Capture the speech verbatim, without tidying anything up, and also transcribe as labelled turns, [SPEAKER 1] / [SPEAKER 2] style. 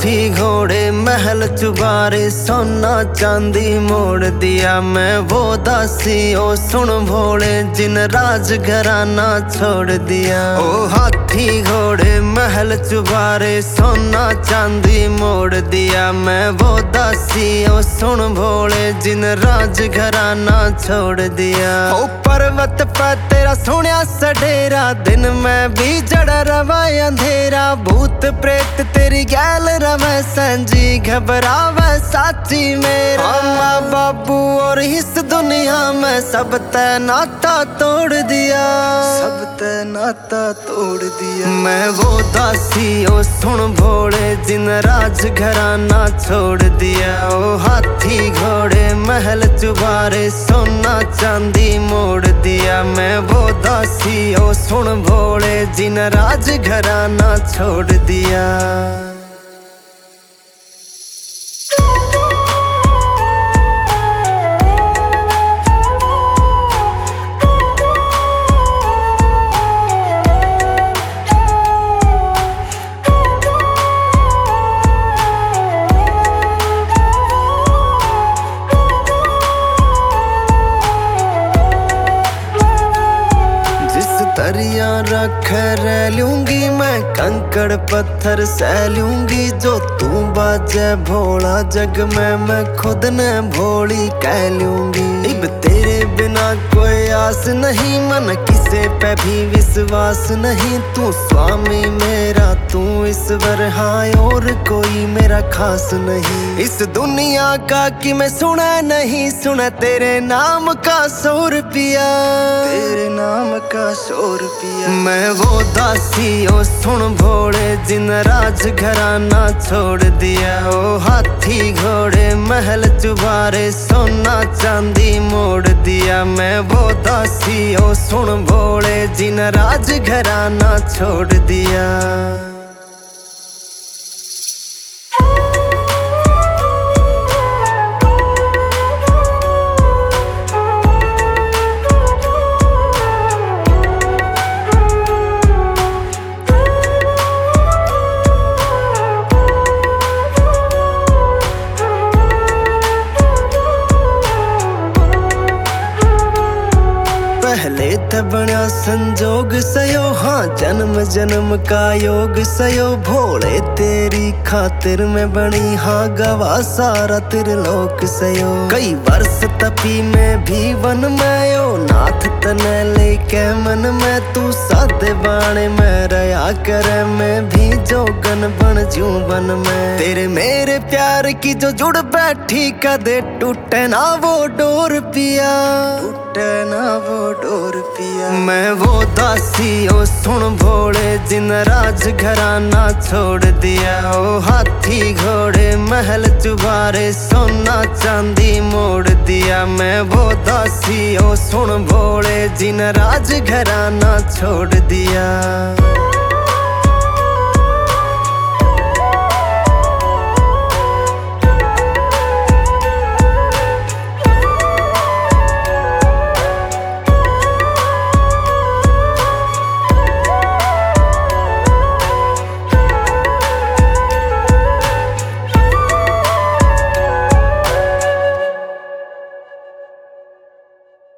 [SPEAKER 1] हाथी घोड़े महल चुबारे सोना चांदी मोड़ दिया मैं वो दासी ओ सुन भोले जिन राज घराना छोड़ दिया। ओ हाथी घोड़े महल चुबारे सोना चांदी मोड़ दिया मैं वो दासी ओ सुन भोले जिन राज घराना छोड़ दिया। ओ पर्वत पे तेरा सोनिया सडेरा दिन में भी जड़ा रवा अंधेरा भूत प्रेत तेरी गैल रवे संजी घबरावे साची मेरा। माँ बाबू और इस दुनिया में सब ते नाता तोड़ दिया, सब ते नाता तोड़ दिया। मैं वो दासी ओ सुन भोले जिन राज घराना छोड़ दिया। ओ हाथी घोड़े महल चुबारे सोना चांदी मोड़ दिया मैं वो दासी ओ सुन भोले जिन राज घराना छोड़ दिया। दरिया रख रह लूंगी मैं कंकड़ पत्थर सह लूंगी जो तू बाजे भोला जग में मैं खुद ने भोली कह लूंगी। इब तेरे बिना कोई आस नहीं मन किसे पे भी विश्वास नहीं तू स्वामी मेरा तू ईश्वर हाँ और कोई मेरा खास नहीं। इस दुनिया का कि मैं सुना नहीं सुना तेरे नाम का सौ रुपया, तेरे नाम का सौ रुपया। मैं वो दासी ओ सुन भोले जिन राज घराना छोड़ दिया। ओ हाथी घोड़े महल चुबारे सोना चांदी मोड़ दिया मैं वो दासी ओ सुन भोले जिन राज घराना छोड़ दिया। पहले तो बना संजोग सयो हाँ जन्म जन्म का योग सयो भोले तेरी खातिर में बनी हाँ गवा सारा त्रिलोक सयो। कई वर्ष तपी में भी वन में ओ नाथ तने लेके मन में तू सादे बाणे में रहा करे मैं भी जोगन बन जूं वन में। तेरे मेरे प्यार की जो जुड़ बैठी कदे टूटे ना वो डोर पिया, टूटे ना वो डोर पिया। मैं वो दासी ओ सुन भोले जिन राज घराना छोड़ दिया। ओ हाथी घोड़े महल चुबारे सोना चांदी मोड़ दिया मैं वो दासी ओ सुन भोले जिन राज घराना छोड़ दिया।